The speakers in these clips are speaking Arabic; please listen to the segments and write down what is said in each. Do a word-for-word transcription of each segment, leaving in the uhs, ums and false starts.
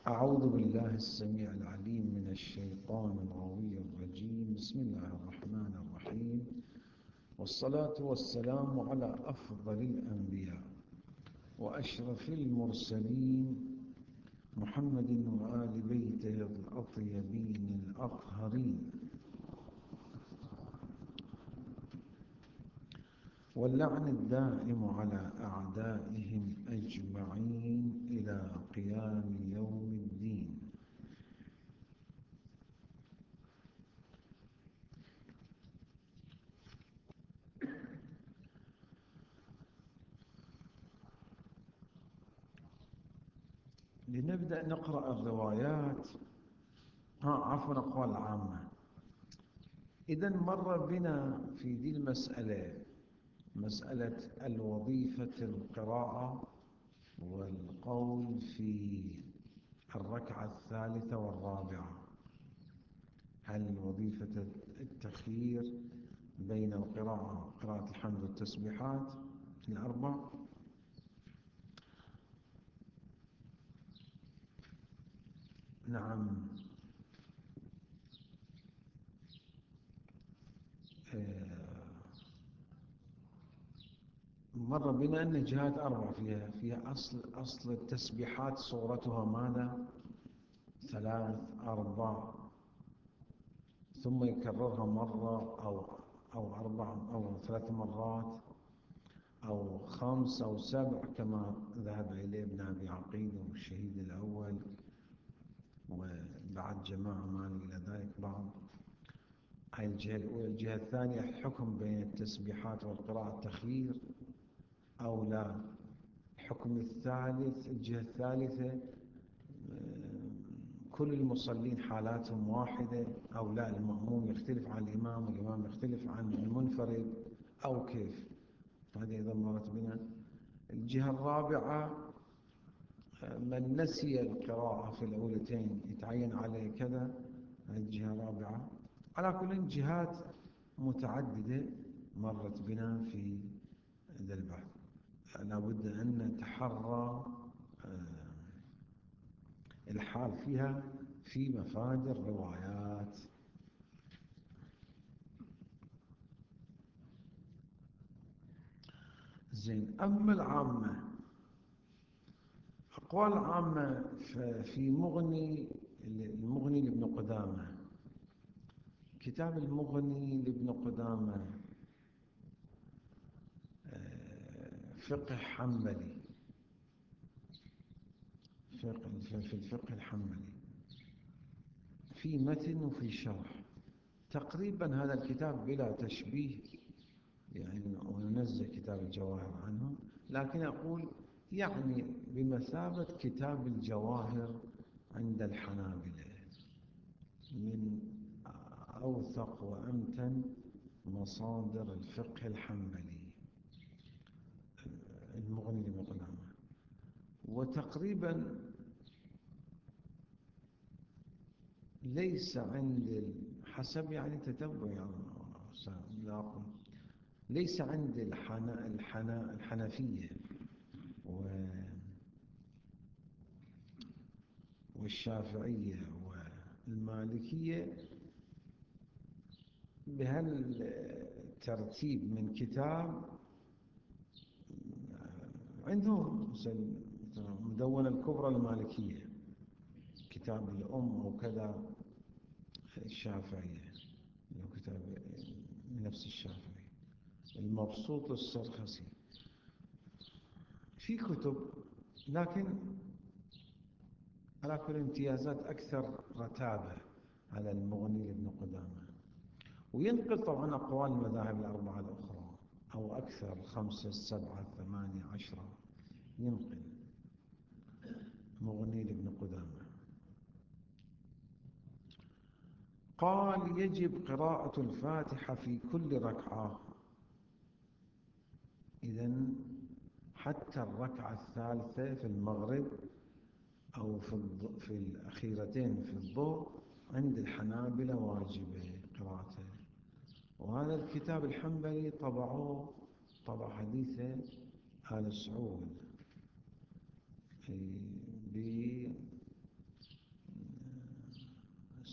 أعوذ بالله السميع العليم من الشيطان الغوي الرجيم. بسم الله الرحمن الرحيم، والصلاة والسلام على أفضل الأنبياء وأشرف المرسلين محمد وآل بيته الأطيبين الأطهرين، واللعن الدائم على أعدائهم أجمعين إلى قيام يوم الدين. لنبدأ نقرأ الروايات، ها عفوا أقوال عامة. إذن مر بنا في دي المسألة مسألة الوظيفة القراءة والقول في الركعة الثالثة والرابعة. هل وظيفة التخيير بين القراءة قراءة الحمد والتسبيحات الأربع، نعم، مر بنا أن الجهات أربع فيها فيها أصل أصل التسبيحات صورتها ماذا؟ ثلاث أربع، ثم يكررها مرة أو أو أربع أو ثلاث مرات أو خمس أو سبع كما ذهب إليه ابن أبي عقيل والشهيد الأول، وبعد جماعة ما إلى ذلك بعض. هاي الجهة الأولى. الجهة الثانية الحكم بين التسبيحات والقراءة التخيير أو لا. الحكم الثالث، الجهة الثالثة، كل المصلين حالاتهم واحدة أو لا، المأموم يختلف عن الإمام والإمام يختلف عن المنفرد أو كيف. هذه أيضا مرت بنا. الجهة الرابعة من نسي القراءة في الأولتين يتعين عليه كذا. هذه الجهة الرابعة. على كل جهات متعددة مرت بنا في هذا البحث. لابد أن نتحرى الحال فيها في مفادر روايات. زين. أما العامة، أقوال عامة في مغني المغني لابن قدامة. كتاب المغني لابن قدامة فقه حنبلي، فقه في الفقه الحنبلي، في متن وفي شرح. تقريبا هذا الكتاب بلا تشبيه، يعني وننزه كتاب الجواهر عنه، لكن أقول يعني بمثابة كتاب الجواهر عند الحنابلة، من أوثق وأمتن مصادر الفقه الحنبلي المغني لابن قدامة. وتقريبا ليس عند حسب يعني تتبع يعني لا ليس عند الحنا الحنا الحنفية والشافعية والمالكية بهالترتيب من كتاب. عندهم مثل مدونة الكبرى المالكية، كتاب الأم أو كذا الشافعية، كتاب نفس الشافعي، المبسوط السرخسي، في كتب، لكن على كل امتيازات أكثر رتابة على المغني لابن قدامة. وينقل طبعا أقوال المذاهب الأربعة الأخرى أو أكثر، خمسة سبعة ثمانية عشرة، ينقل مغني لابن قدامة. قال يجب قراءة الفاتحة في كل ركعة. إذن حتى الركعة الثالثة في المغرب أو في الأخيرتين في الظهر عند الحنابلة واجبة قراءته. وهذا الكتاب الحنبلي طبعوه طبع حديثة آل سعود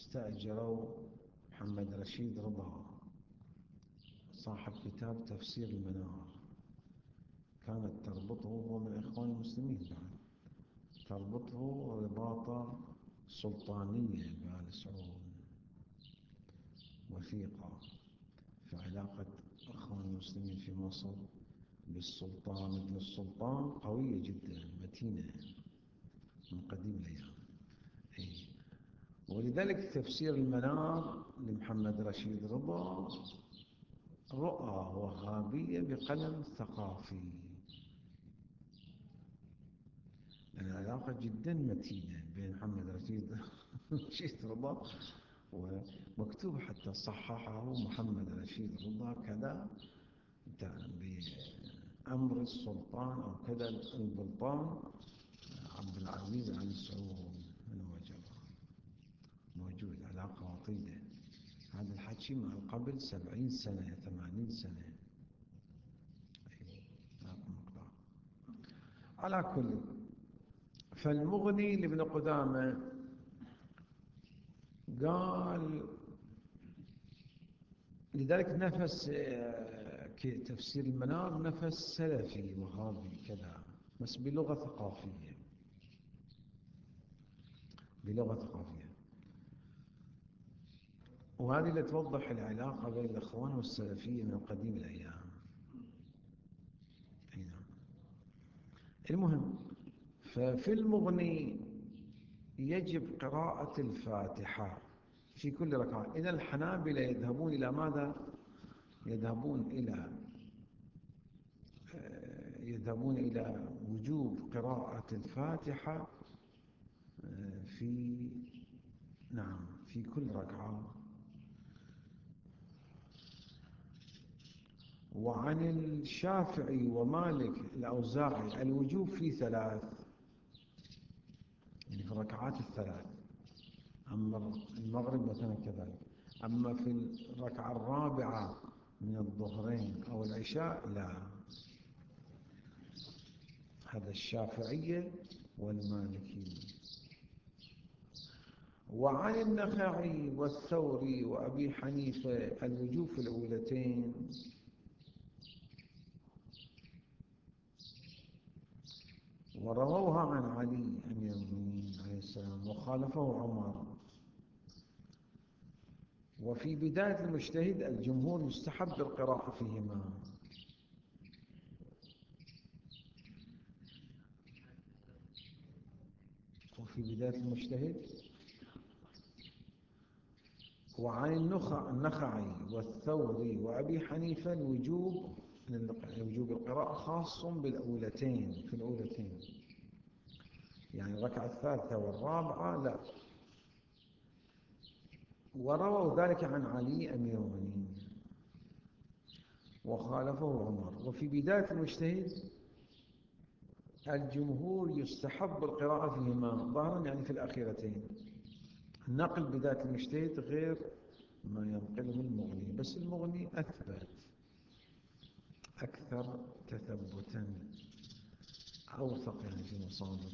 استأجروا محمد رشيد رضا صاحب كتاب تفسير المنار، كانت تربطه، هو من إخوان المسلمين بعد، تربطه رباطة سلطانية بآل سعود وثيقة في علاقة إخوان المسلمين في مصر بالسلطان ابن السلطان قوية جدا متينة من قديم الأيام. ولذلك تفسير المنار لمحمد رشيد رضا رؤى وهابية بقلم ثقافي. العلاقة جدا متينة بين محمد رشيد رشيد رضا، ومكتوب حتى صححه محمد رشيد رضا كذا بأمر السلطان أو كذا البلطان عبد العزيز آل سعود من وجبه، موجود علاقة وطيدة. هذا الحكي من قبل سبعين سنة ثمانين سنة. على كل، فالمغني لابن قدامة قال، لذلك نفس تفسير المنار نفس سلفي وهابي كذا، بس بلغة ثقافية، بلغة ثقافية. وهذه اللي توضح العلاقة بين الإخوان والسلفية من قديم الأيام. المهم، ففي المغني يجب قراءة الفاتحة في كل ركعة. إذا الحنابلة يذهبون إلى ماذا؟ يذهبون إلى يذهبون إلى وجوب قراءة الفاتحة في نعم في كل ركعة. وعن الشافعي ومالك الأوزاعي الوجوب في ثلاث، يعني في الركعات الثلاث. أما المغرب مثلا كذلك. أما في الركعة الرابعة من الظهرين أو العشاء لا. هذا الشافعية والمالكية. وعن النخعي والثوري وأبي حنيفة الوجوب في الأولتين. ورووها عن علي أمير المؤمنين عليه السلام وخالفه عمر. وفي بداية المجتهد الجمهور يستحب القراءة فيهما. وفي بداية المجتهد. وعن النخعي والثوري وأبي حنيفة الوجوب وجوب القراءة خاص بالأولتين، في الأولتين يعني الركعة الثالثة والرابعة لا. ورووا ذلك عن علي أمير المؤمنين وخالفه عمر. وفي بداية المجتهد الجمهور يستحب القراءة فيهما ظاهرا، يعني في الأخيرتين. نقل بداية المجتهد غير ما ينقله المغني، بس المغني أثبت أكثر تثبتا، أوثق يعني في مصادره.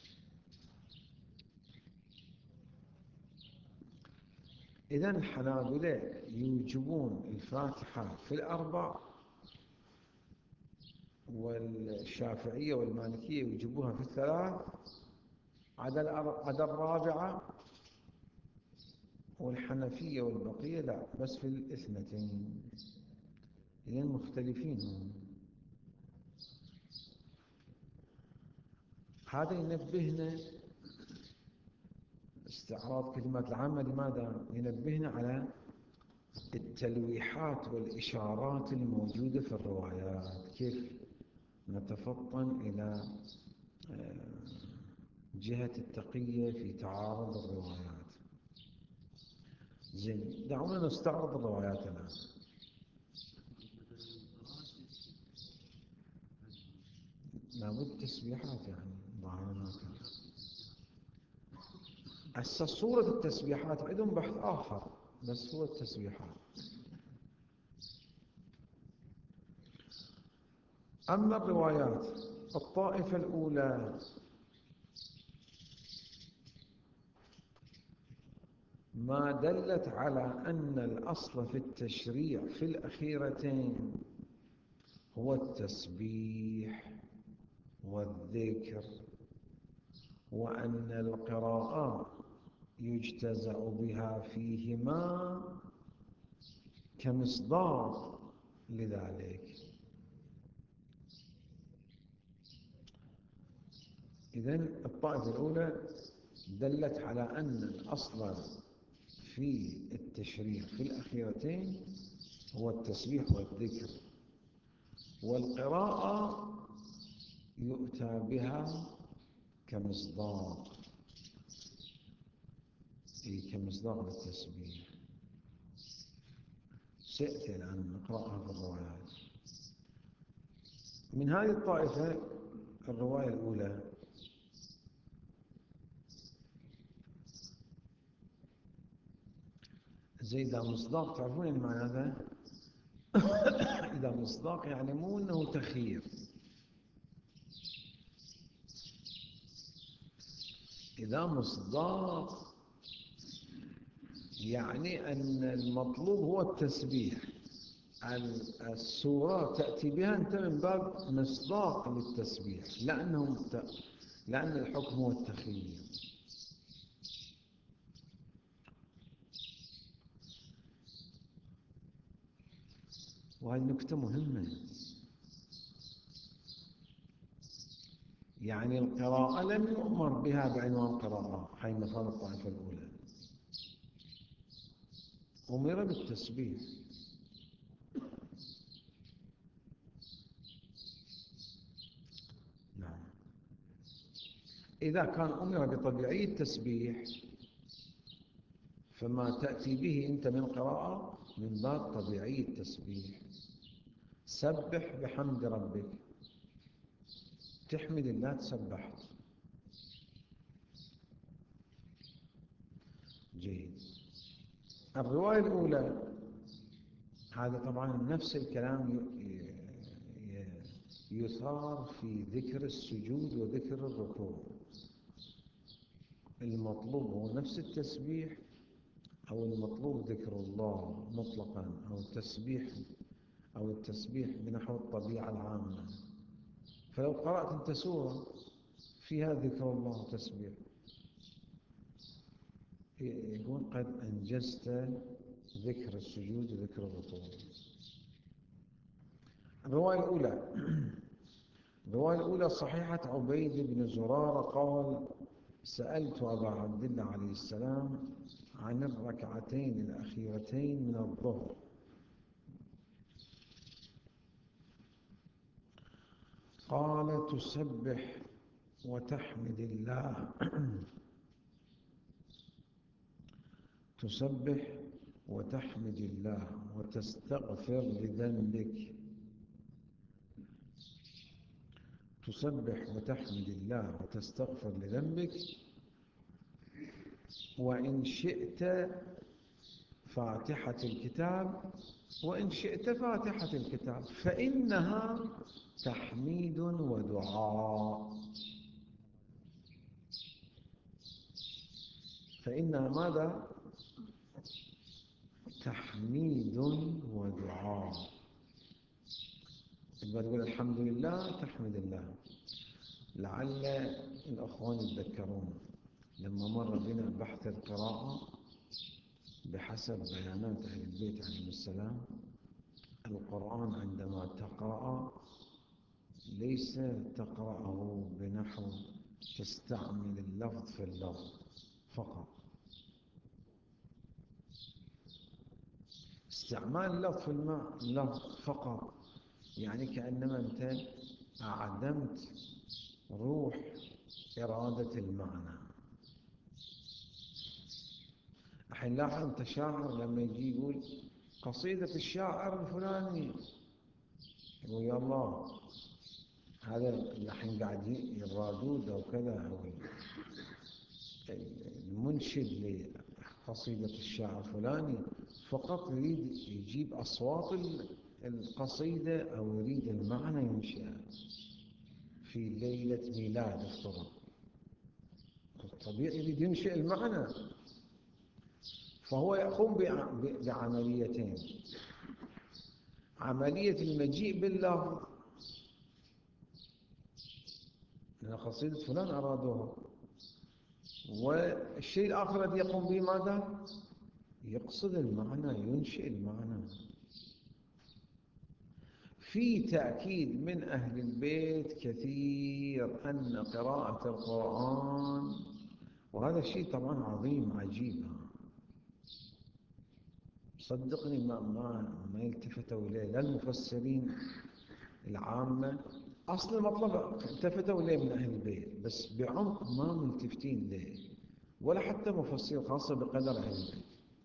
إذن الحنابلة يوجبون الفاتحة في الأربع، والشافعية والمالكية يوجبوها في الثلاث عدا الرابعة، والحنفية والبقية لا، بس في الاثنتين. إذن مختلفين هم. هذا ينبهنا، استعراض كلمات العامة لماذا؟ ينبهنا على التلويحات والإشارات الموجودة في الروايات، كيف نتفطن إلى جهة التقية في تعارض الروايات. زين، دعونا نستعرض الروايات الآن. لابد تسبيحات يعني ظاهرنا. هسه صورة التسبيحات عندهم بحث آخر، بس هو التسبيحات. أما الروايات الطائفة الأولى ما دلت على أن الأصل في التشريع في الأخيرتين هو التسبيح والذكر، وأن القراءة يجتزأ بها فيهما كمصداق لذلك. إذن الطائفة الأولى دلت على أن الأصل في التشريع في الأخيرتين هو التسبيح والذكر، والقراءة يؤتى بها كمصداق، إيه كمصداق للتسبيح. سيأتي الآن نقرأها في الروايات. من هذه الطائفة الرواية الأولى زي إذا مصداق، تعرفون المعنى هذا؟ إذا مصداق يعني مو أنه تخيير، إذا مصداق يعني أن المطلوب هو التسبيح، السورة تأتي بها أنت من باب مصداق للتسبيح، لأنه لأن الحكم هو التخيير. وهذه نكتة مهمة، يعني القراءة لم يؤمر بها بعنوان قراءة حين قال الطائفة الأولى، أمر بالتسبيح. نعم، إذا كان أمر بطبيعي التسبيح فما تأتي به أنت من قراءة من باب طبيعي التسبيح. سبح بحمد ربك، تحمد الله تسبحت. جيد. الرواية الأولى هذا طبعا نفس الكلام يثار في ذكر السجود وذكر الركوع. المطلوب هو نفس التسبيح، أو المطلوب ذكر الله مطلقا، أو التسبيح أو التسبيح بنحو الطبيعة العامة. فلو قرأت أنت سورة فيها ذكر الله وتسبيح يكون قد أنجزت ذكر السجود وذكر الركوع. الرواية الأولى الرواية الأولى صحيحة عبيد بن زرارة قال: سألت أبا عبد الله عليه السلام عن الركعتين الأخيرتين من الظهر، قال: تسبح وتحمد الله تسبح وتحمد الله وتستغفر لذنبك تسبح وتحمد الله وتستغفر لذنبك وإن شئت فاتحة الكتاب وإن شئت فاتحة الكتاب، فإنها تحميد ودعاء. فإنها ماذا؟ تحميد ودعاء. لما تقول الحمد لله تحمد الله. لعل الأخوان يتذكرون لما مر بنا بحث القراءة بحسب بيانات أهل البيت عليهم السلام، القرآن عندما تقرأ ليس تقرأه بنحو تستعمل اللفظ في اللفظ فقط. استعمال اللفظ في اللفظ فقط يعني كأنما أنت أعدمت روح إرادة المعنى. الحين لاحظ أنت شاعر لما يجي يقول قصيدة الشاعر الفلاني، يقول يا الله هذا الحين قاعد يرادود أو كذا، أو المنشد لقصيدة الشاعر الفلاني فقط يريد يجيب أصوات القصيدة أو يريد المعنى ينشأ في ليلة ميلاد افترض، طبيعي يريد ينشئ المعنى. فهو يقوم بعمليتين: عملية المجيء باللفظ، لأن قصيدة فلان أرادوها، والشيء الآخر الذي يقوم به ماذا؟ يقصد المعنى، ينشئ المعنى. في تأكيد من أهل البيت كثير أن قراءة القرآن، وهذا الشيء طبعا عظيم عجيب، صدقني ما ما ما يلتفتوا إليه لا المفسرين العامة، أصل المطلب التفتوا إليه من أهل البيت بس بعمق ما ملتفتين إليه، ولا حتى مفسر خاصة بقدر أهل البيت.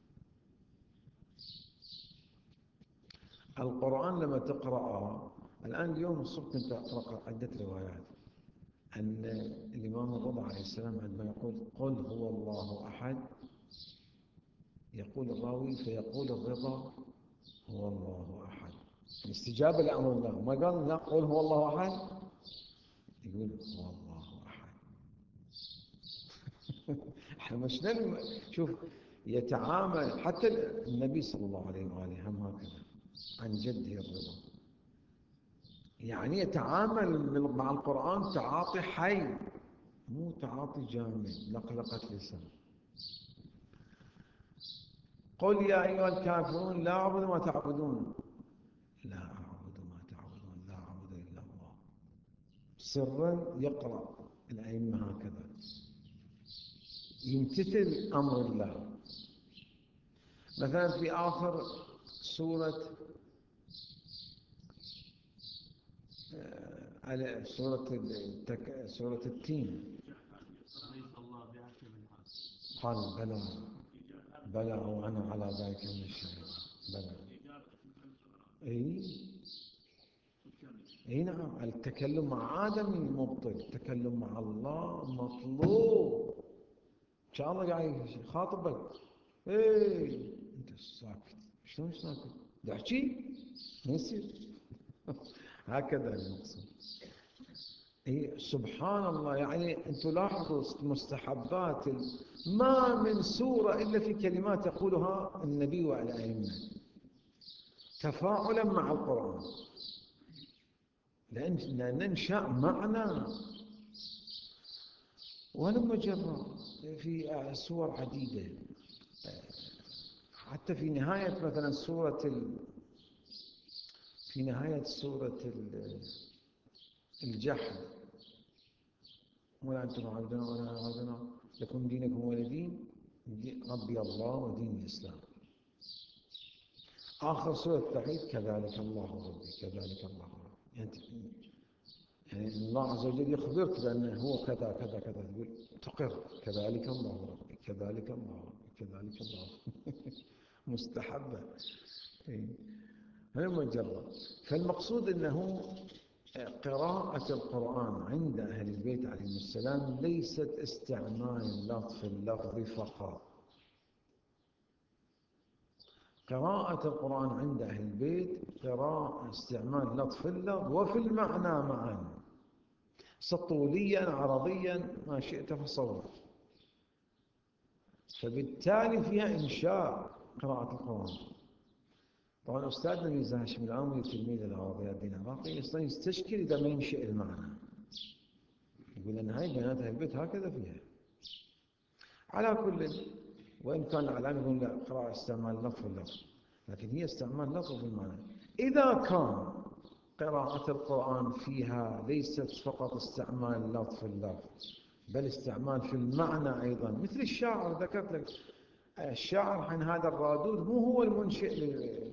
القرآن لما تقرأه الآن اليوم الصبح كنت أقرأ عدة روايات أن الإمام الرضا عليه السلام عندما يقول قل هو الله أحد، يقول الراوي فيقول الرضا هو الله أحد، استجابة لأمر الله، ما قال لا قل هو الله أحد، يقول هو الله أحد. احنا مش نلم شوف يتعامل حتى النبي صلى الله عليه وآله هم هكذا عن جده الرضا، يعني يتعامل مع القرآن تعاطي حي مو تعاطي جامد لقلقة لسان. قل يا أيها الكافرون لا أعبد ما تعبدون، لا أعبد ما تعبدون، لا أعبد إلا الله. سرا يقرأ الأئمة هكذا، يمتثل أمر الله. مثلا في آخر سورة على سورة التك... سورة التين قال بلى بلى وأنا على ذلك من الشهيد بلى. أي أي نعم، التكلم مع آدم مبطل، التكلم مع الله مطلوب. إن شاء الله قاعد يخاطبك إيه أنت ساكت، شلون ساكت؟ تحكي ما يصير. هكذا المقصود. إيه سبحان الله، يعني أنتم لاحظوا مستحبات ما من سورة إلا في كلمات يقولها النبي والأئمة تفاعلا مع القرآن، لأن ننشأ معنى. ولما جرى في سور عديدة، حتى في نهاية مثلا سورة ال... في نهاية سورة الجحد ولا أنتم عبدنا ولا عبدنا لكم دينكم ولي دين ربي الله ودين الإسلام. آخر سورة التوحيد كذلك الله ربي كذلك الله ربي، يعني, يعني الله عز وجل يخبرك بأنه هو كذا كذا كذا، تقول تقر كذلك الله ربي كذلك الله ربي كذلك الله مستحبة. هذا مجرد. فالمقصود أنه قراءة القرآن عند أهل البيت عليهم السلام ليست استعمال لطف اللفظ فقط. قراءة القرآن عند أهل البيت قراءة استعمال لطف اللفظ وفي المعنى معا، سطوليا عرضيا ما شئت فصور. فبالتالي فيها إنشاء قراءة القرآن. طبعا أستاذنا ميرزا هاشم العامري تلميذ العربية الدين العراقي يستشكل إذا ما ينشئ المعنى، يقول أن هاي بيانات أهل البيت هكذا فيها. على كل، وإن كان العلماء يقول لا قراءة استعمال لفظ اللفظ، لكن هي استعمال لفظ المعنى. إذا كان قراءة القرآن فيها ليست فقط استعمال لفظ اللفظ بل استعمال في المعنى أيضا، مثل الشاعر ذكرت لك الشاعر عن هذا الرادود مو هو المنشئ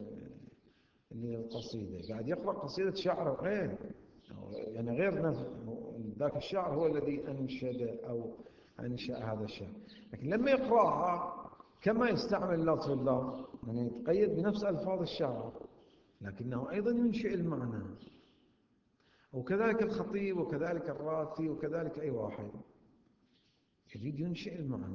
للقصيدة، قاعد يقرأ قصيدة شاعر غير، يعني غير نفسه، ذاك الشاعر هو الذي أنشد أو أنشأ هذا الشعر، لكن لما يقرأها كما يستعمل لفظ اللفظ يعني يتقيد بنفس ألفاظ الشاعر لكنه أيضا ينشئ المعنى. وكذلك الخطيب وكذلك الراثي وكذلك أي واحد يريد ينشئ المعنى.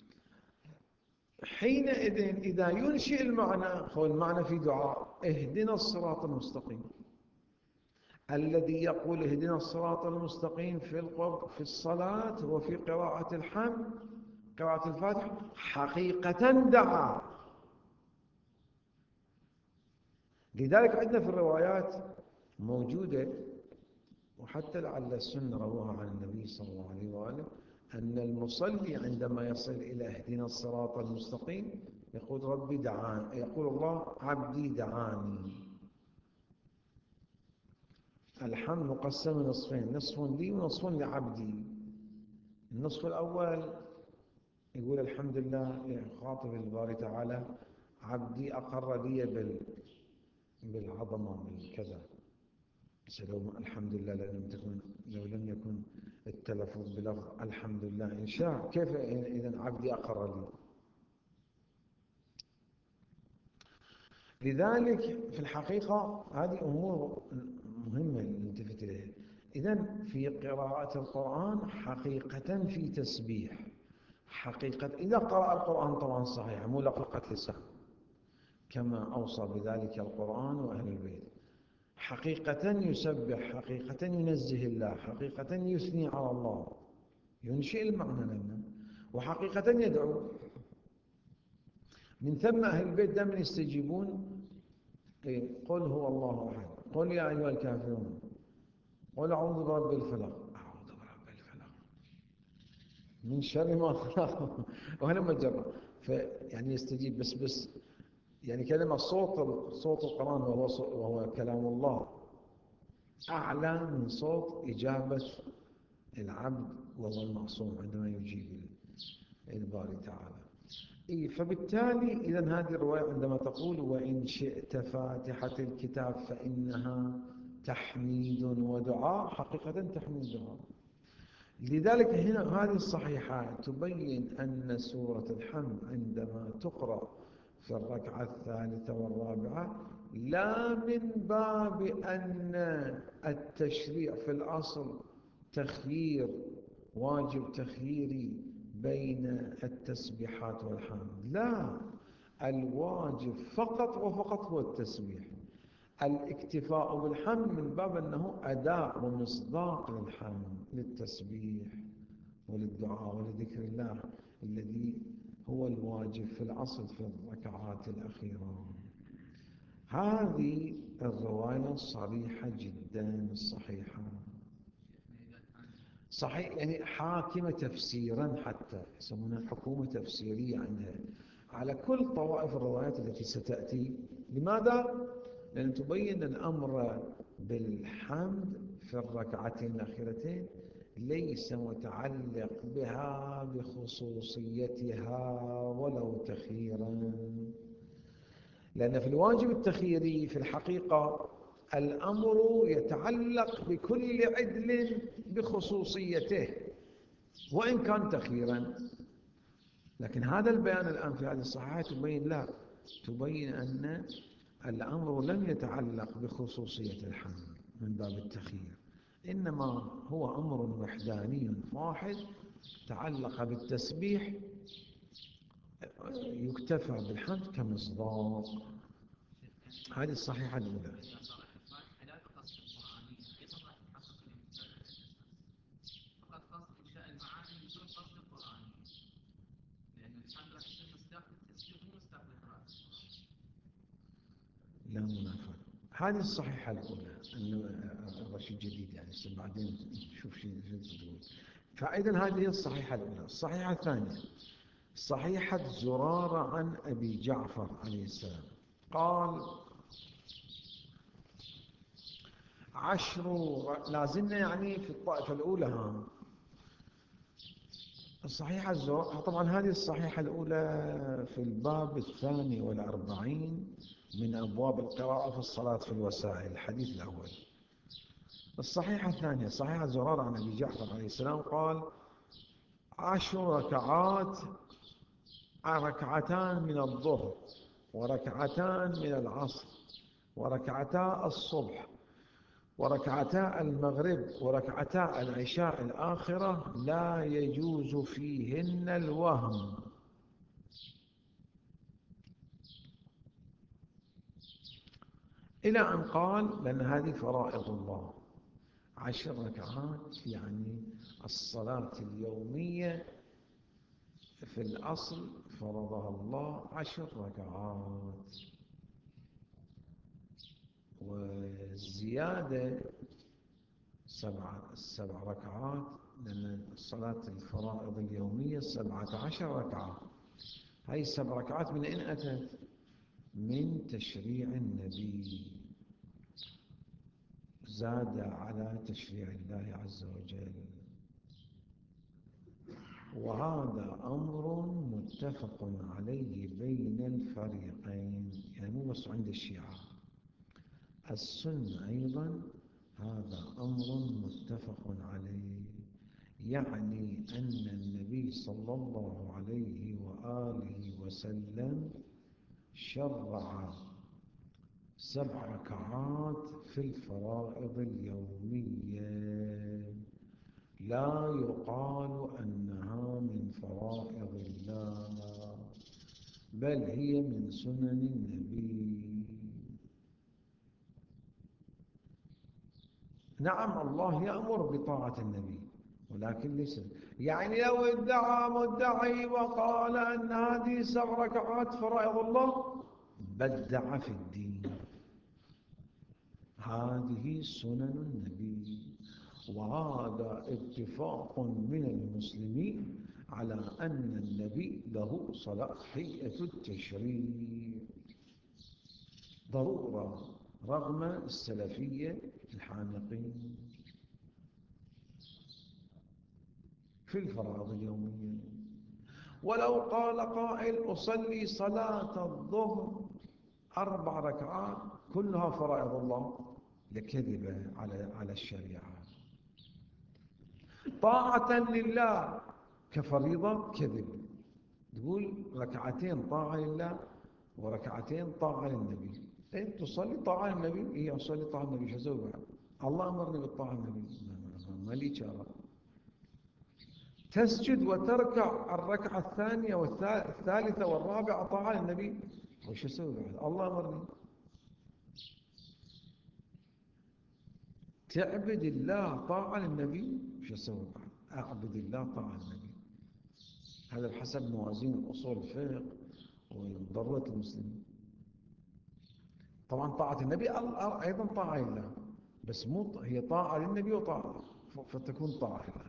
حينئذ إذا ينشئ المعنى، هو المعنى في دعاء اهدنا الصراط المستقيم، الذي يقول اهدنا الصراط المستقيم في في الصلاة وفي قراءة الحمد قراءة الفاتحة حقيقة دعا. لذلك عندنا في الروايات موجودة، وحتى لعل السنة رووها عن النبي صلى الله عليه وآله، أن المصلي عندما يصل إلى اهدنا الصراط المستقيم يقول ربي دعاني، يقول الله عبدي دعاني. الحمد مقسم نصفين، نصف لي ونصف لعبدي. النصف الأول يقول الحمد لله، يخاطب الباري تعالى عبدي أقر لي بال بالعظمة بالكذا. لو الحمد لله لو لم تكن لو لم يكن التلفظ بلفظ الحمد لله إن شاء، كيف إذا عبدي أقر لي؟ لذلك في الحقيقة هذه أمور مهمة نلتفت إليها. إذن في قراءة القرآن حقيقة في تسبيح، حقيقة إذا قرأ القرآن طبعا صحيح مو لقلقة لسان كما أوصى بذلك القرآن وأهل البيت، حقيقة يسبح، حقيقة ينزه الله، حقيقة يثني على الله، ينشئ المعنى لنا، وحقيقة يدعو. من ثم أهل البيت دائما يستجيبون. قل هو الله أحد، قل يا أيها الكافرون، قل أعوذ برب الفلق، أعوذ برب الفلق من شر ما خلق وأنا مجرد. فيعني يستجيب بس بس يعني كلمة صوت صوت القرآن وهو وهو كلام الله أعلى من صوت إجابة العبد وهو المعصوم عندما يجيب الباري تعالى. إيه فبالتالي إذا هذه الرواية عندما تقول وإن شئت فاتحة الكتاب فإنها تحميد ودعاء، حقيقة تحميد ودعاء. لذلك هنا هذه الصحيحات تبين أن سورة الحمد عندما تقرأ في الركعة الثالثة والرابعة لا من باب أن التشريع في الأصل تخيير، واجب تخييري بين التسبيحات والحمد، لا، الواجب فقط وفقط هو التسبيح. الاكتفاء بالحمد من باب أنه أداء ومصداق للحمد، للتسبيح وللدعاء ولذكر الله الذي هو الواجب في الأصل في الركعات الأخيرة. هذه الرواية صريحة جدا الصحيحة، صحيح يعني حاكمة تفسيرا، حتى يسمونها حكومة تفسيرية عندها على كل طوائف الروايات التي ستأتي. لماذا؟ لأن تبين الأمر بالحمد في الركعتين الأخيرتين ليس متعلق بها بخصوصيتها ولو تخييرا، لأن في الواجب التخييري في الحقيقة الأمر يتعلق بكل عدل بخصوصيته وإن كان تخييرا. لكن هذا البيان الآن في هذه الصحيحة تبين لا، تبين أن الأمر لم يتعلق بخصوصية الحمد من باب التخيير، إنما هو أمر وحداني واحد تعلق بالتسبيح يكتفى بالحمد كمصداق. هذه الصحيحة الأولى. لا منافاة. هذه الصحيحة الأولى أنه الرشيد جديد يعني بعدين نشوف شيء تقول. فإذا هذه الصحيحة الأولى. الصحيحة الثانية صحيحة زرارة عن أبي جعفر عليه السلام قال عشر، لازلنا يعني في الطائفة الأولى. ها الصحيحة الزرارة طبعا هذه الصحيحة الأولى في الباب الثاني والأربعين من أبواب القراءة في الصلاة في الوسائل، الحديث الأول. الصحيحة الثانية صحيحة زرارة عن أبي جعفر عليه السلام قال عشر ركعات، ركعتان من الظهر وركعتان من العصر وركعتا الصبح وركعتا المغرب وركعتا العشاء الآخرة لا يجوز فيهن الوهم. إلى أن قال لأن هذه فرائض الله، عشر ركعات يعني الصلاة اليومية في الأصل فرضها الله عشر ركعات، والزيادة سبع سبع ركعات، لأن صلاة الفرائض اليومية سبعة عشر ركعة. هاي السبع ركعات من أين أتت؟ من تشريع النبي، زاد على تشريع الله عز وجل. وهذا أمر متفق عليه بين الفريقين، يعني مو بس عند الشيعة، السنة أيضا هذا أمر متفق عليه. يعني أن النبي صلى الله عليه وآله وسلم شرع سبع ركعات في الفرائض اليومية، لا يقال أنها من فرائض الله، بل هي من سنن النبي. نعم الله يأمر بطاعة النبي، ولكن ليس يعني لو ادعى مدعي وقال أن هذه سبع ركعات فرائض الله بدع في الدين. هذه سنن النبي، وهذا اتفاق من المسلمين على أن النبي له صلاحية التشريع ضرورة، رغم السلفية الحامقين في الفرائض اليومية. ولو قال قائل أصلي صلاة الظهر أربع ركعات كلها فرائض الله لكذب على على الشريعة. طاعة لله كفريضة كذب، تقول ركعتين طاعة لله وركعتين طاعة للنبي. أنت تصلي طاعة للنبي؟ إيه أصلي طاعة للنبي، شو أسوي بعد؟ الله أمرني بالطاعة للنبي، ما لي شارع. تسجد وتركع الركعة الثانية والثالثة والرابعة طاعة للنبي، وش أسوي بعد؟ الله أمرني. تعبد الله طاعة للنبي، وش أسوي بعد؟ أعبد الله طاعة للنبي. هذا بحسب موازين أصول الفقه وضرورة المسلمين. طبعا طاعة النبي أيضا طاعة لله، بس مو هي طاعة للنبي وطاعة، فتكون طاعة لله.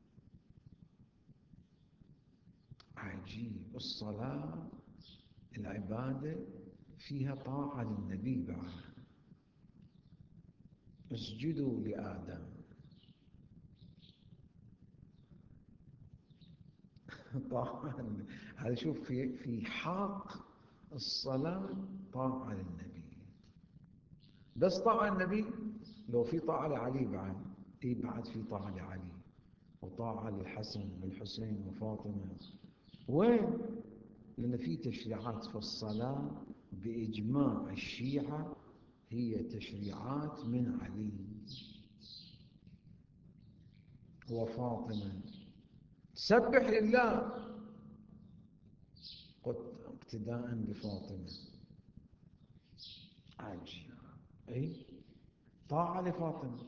عجيب، الصلاة العبادة فيها طاعة للنبي بعد. اسجدوا لآدم طاعة. هذا شوف في في حق الصلاة طاعة للنبي، بس طاعة النبي. لو في طاعة لعلي بعد، اي بعد في طاعة لعلي وطاعة للحسن والحسين وفاطمة. وين؟ لأن في تشريعات في الصلاة بإجماع الشيعة هي تشريعات من علي وفاطمة. سبح لله اقتداء بفاطمة. عجيب، اي طاعة لفاطمة.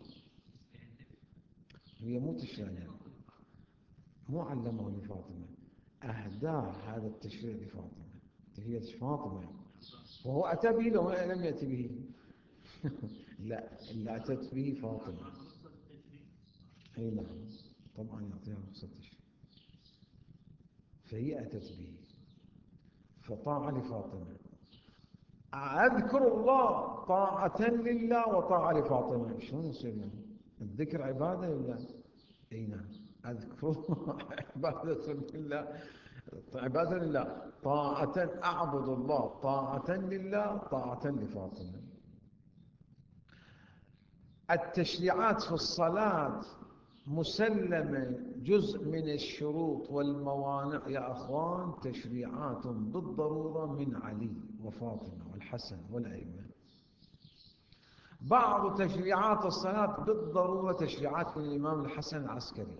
هي مو تشريع، مو علمه لفاطمة، أهداه هذا التشريع لفاطمة، هي فاطمة، وهو أتى به لو لم يأتي به. لا، اللي أتت به فاطمة. أي نعم، طبعا يعطيها رخصة التشريع، فهي أتت به، فطاعة لفاطمة. أذكر الله طاعة لله وطاعة لفاطمة، شلون يصير يعني؟ الذكر عبادة لله. أي نعم، أذكر الله عبادة لله، عبادة لله، طاعة أعبد الله طاعة لله طاعة لفاطمة. التشريعات في الصلاة مسلمة، جزء من الشروط والموانع يا أخوان تشريعات بالضرورة من علي وفاطمة والحسن والأئمة. بعض تشريعات الصلاة بالضرورة تشريعات من الإمام الحسن العسكري.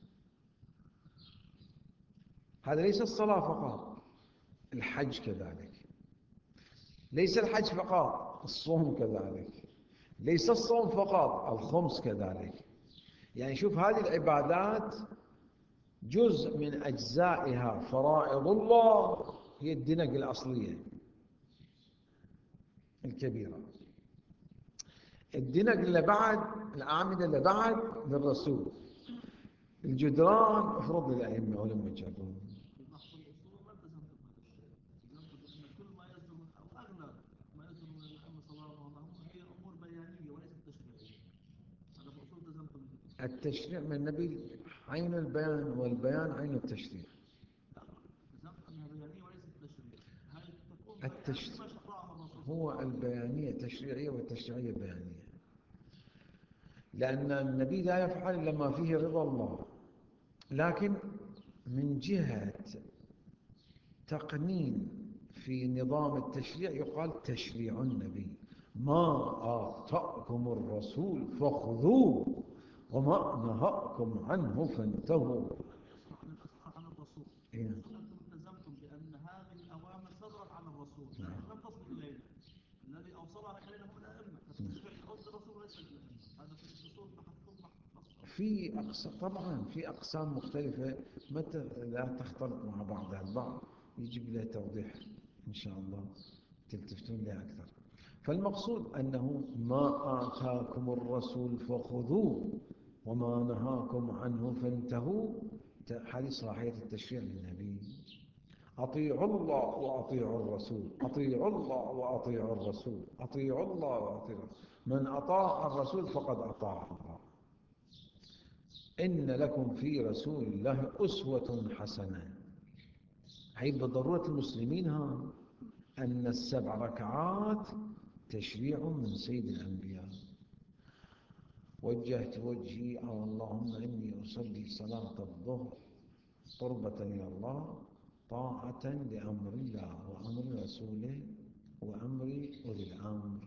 هذا ليس الصلاة فقط، الحج كذلك. ليس الحج فقط، الصوم كذلك. ليس الصوم فقط، الخمس كذلك. يعني شوف هذه العبادات جزء من أجزائها فرائض الله هي الدنق الأصلية الكبيرة. الدنق اللي بعد، الأعمدة اللي بعد للرسول، الجدران مفروض للأئمة ولم يجرون. التشريع من النبي عين البيان، والبيان عين التشريع. التشريع هو البيانية تشريعية والتشريعية بيانية، لأن النبي لا يفعل إلا ما فيه رضا الله. لكن من جهة تقنين في نظام التشريع يقال تشريع النبي: ما آتاكم الرسول فخذوه وما نهاكم عنه فانتهوا. عن الرسول. إيه؟ أنتم التزمتم بأن هذه الأوامر صدرت عن الرسول، لكن لم تصل إلينا. الذي أوصلها إلينا هم الأئمة، فالتشريع يعود للرسول وليس للأئمة. هذا في الأصول بحث في أقسام، طبعا في أقسام مختلفة متى لا تختلط مع بعضها البعض يجب لها توضيح إن شاء الله تلتفتون لها أكثر. فالمقصود أنه ما آتاكم الرسول فخذوه وما نهاكم عنه فانتهوا. هذه صلاحية التشريع للنبي: أطيعوا الله وأطيعوا الرسول، أطيعوا الله وأطيعوا الرسول، أطيعوا الله وأطيعوا الرسول. من أطاع الرسول فقد أطاع الله. إن لكم في رسول الله أسوة حسنة. هي بضرورة المسلمين ها أن السبع ركعات تشريع من سيد الأنبياء. وجهت وجهي أو اللهم إني أصلي صلاة الظهر قربة إلى الله طاعة لأمر الله وأمر رسوله وأمر أولي الأمر.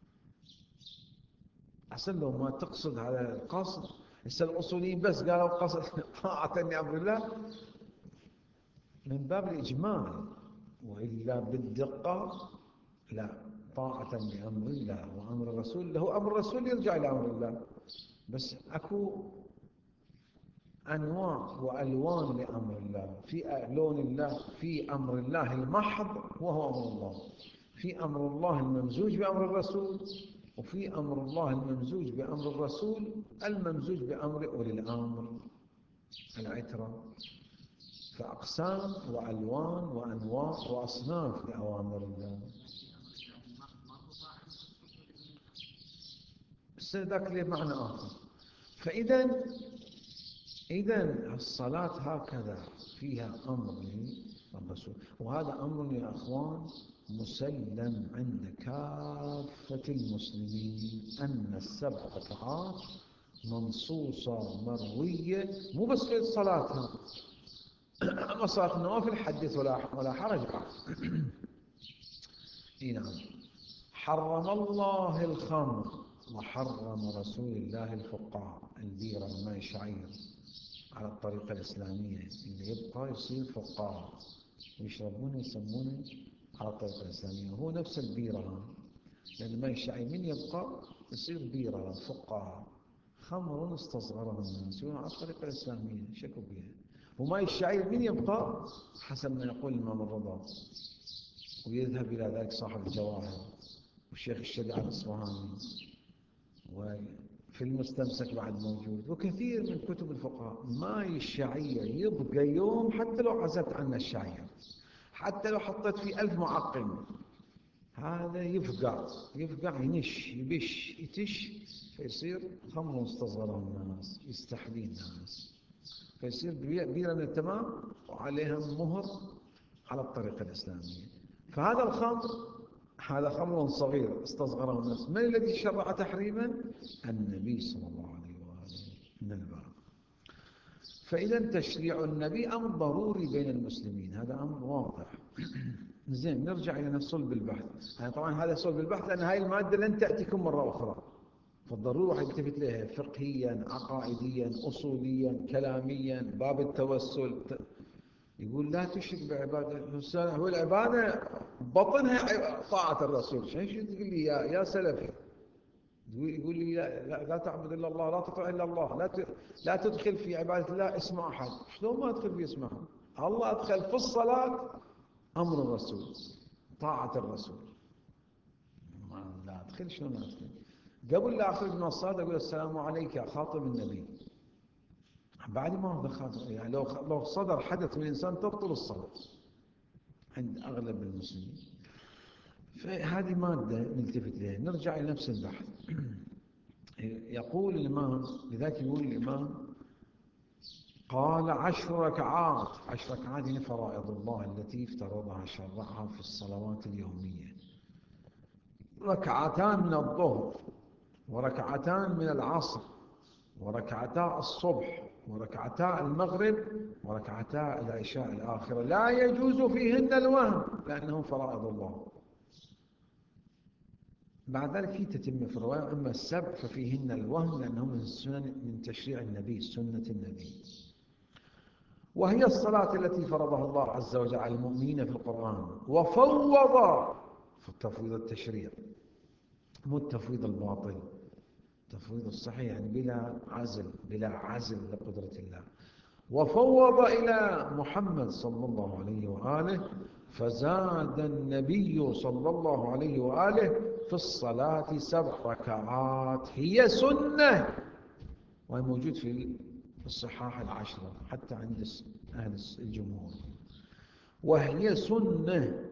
أحسن لو ما تقصد على القصد. هسه الأصوليين بس قالوا قصد طاعة لأمر الله من باب الإجمال، وإلا بالدقة لا، طاعة لأمر الله وأمر الرسول. له أمر الرسول يرجع إلى أمر الله، بس أكو أنواع وألوان لأمر الله. في لون الله في أمر الله المحض وهو أمر الله، في أمر الله الممزوج بأمر الرسول، وفي أمر الله الممزوج بأمر الرسول الممزوج بأمر أولي الأمر العترة. فأقسام وألوان وأنواع وأصناف لأوامر الله. ذاك له معنى آخر. فإذا إذا الصلاة هكذا فيها أمر للرسول، وهذا أمر يا أخوان مسلم عند كافة المسلمين أن السبع ركعات منصوصة مروية، مو بس في الصلاة. أما صلاة النوافل حدث ولا ولا حرج. إيه نعم. حرم الله الخمر وحرم رسول الله الفقاع، البيرة الماء الشعير على الطريقة الإسلامية، اللي يبقى يصير فقاع ويشربونه يسمونه على الطريقة الإسلامية. وهو نفس البيرة، لأن الماء الشعير من يبقى يصير بيرة فقاع. خمر استصغره الناس على الطريقة الإسلامية شكوا بها. وماء الشعير من يبقى حسب ما يقول الإمام الرضا، ويذهب إلى ذلك صاحب الجواهر والشيخ الشجاع الإصفهاني، وفي المستمسك بعد موجود، وكثير من كتب الفقهاء. ماء الشعير يبقى يوم حتى لو عزلت عنه الشعير، حتى لو حطيت فيه ألف معقم، هذا يفقع يفقع ينش يبش يتش، فيصير خمر مستصغره الناس يستحليه الناس، فيصير بيرة من التمام وعليها مهر على الطريقة الإسلامية. فهذا الخمر هذا خمر صغير استصغره الناس. من الذي شرع تحريما؟ النبي صلى الله عليه وآله من الباب. فإذا تشريع النبي أمر ضروري بين المسلمين، هذا أمر واضح. زين، نرجع إلى صلب البحث. يعني طبعا هذا صلب البحث لأن هاي المادة لن تأتيكم مرة أخرى، فالضروري واحد يلتفت لها فقهيا عقائديا أصوليا كلاميا. باب التوسل يقول لا تشرك بعبادة، هو العبادة بطنها طاعة الرسول. شو تقول لي يا, يا سلفي؟ يقول لي لا, لا, لا تعبد إلا الله، لا تطع إلا الله، لا لا تدخل في عبادة الله اسم أحد. شلون ما أدخل في اسم أحد؟ الله أدخل في الصلاة أمر الرسول، طاعة الرسول. ما لا أدخل، شلون أدخل؟ قبل لا أخرج من الصلاة أقول السلام عليك يا خاطب النبي. بعد ما دخلت يعني لو لو صدر حدث من إنسان تبطل الصلاة عند أغلب المسلمين. فهذه مادة نلتفت لها. نرجع إلى نفس البحث. يقول الإمام، لذلك يقول الإمام قال عشر ركعات. عشر ركعات هي فرائض الله التي افترضها شرعها في الصلوات اليومية. ركعتان من الظهر، وركعتان من العصر، وركعتا الصبح، وركعتا المغرب، وركعتا العشاء الآخرة، لا يجوز فيهن الوهم لأنه فرائض الله. بعد ذلك في تتمة في الرواية، أما السبع ففيهن الوهم لأنه من السنن، من تشريع النبي، سنة النبي. وهي الصلاة التي فرضها الله عز وجل على المؤمنين في القرآن، وفوض في تفويض التشريع، مو التفويض الباطل، تفويض الصحيح يعني بلا عزل، بلا عزل لقدرة الله. وفوض إلى محمد صلى الله عليه وآله، فزاد النبي صلى الله عليه وآله في الصلاة سبع ركعات هي سنة، وهي موجود في الصحاح العشرة حتى عند أهل الجمهور. وهي سنة،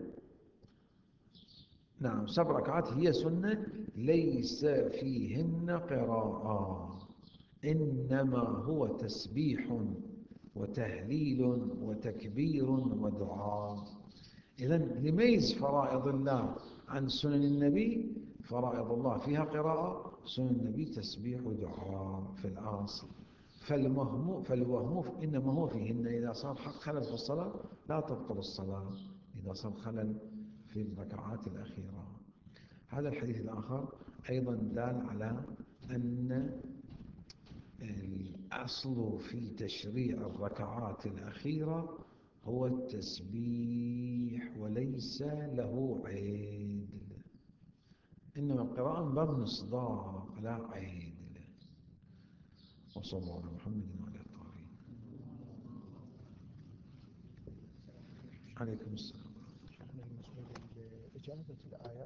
نعم سبع ركعات هي سنة ليس فيهن قراءة، إنما هو تسبيح وتهليل وتكبير ودعاء. إذن نميز فرائض الله عن سنن النبي. فرائض الله فيها قراءة، سنن النبي تسبيح ودعاء في الأصل. فالوهم فالوهم إنما هو فيهن إذا صار خلل في الصلاة لا تبطل الصلاة، إذا صار خلل في الركعات الأخيرة. هذا الحديث الآخر أيضا دال على أن الأصل في تشريع الركعات الأخيرة هو التسبيح وليس له عيد، إنما القراءة من باب مصداق لا عيد. وصلى الله على محمد وعلى الطاهرين. عليكم السلام. بالنسبة لإجابة الآيات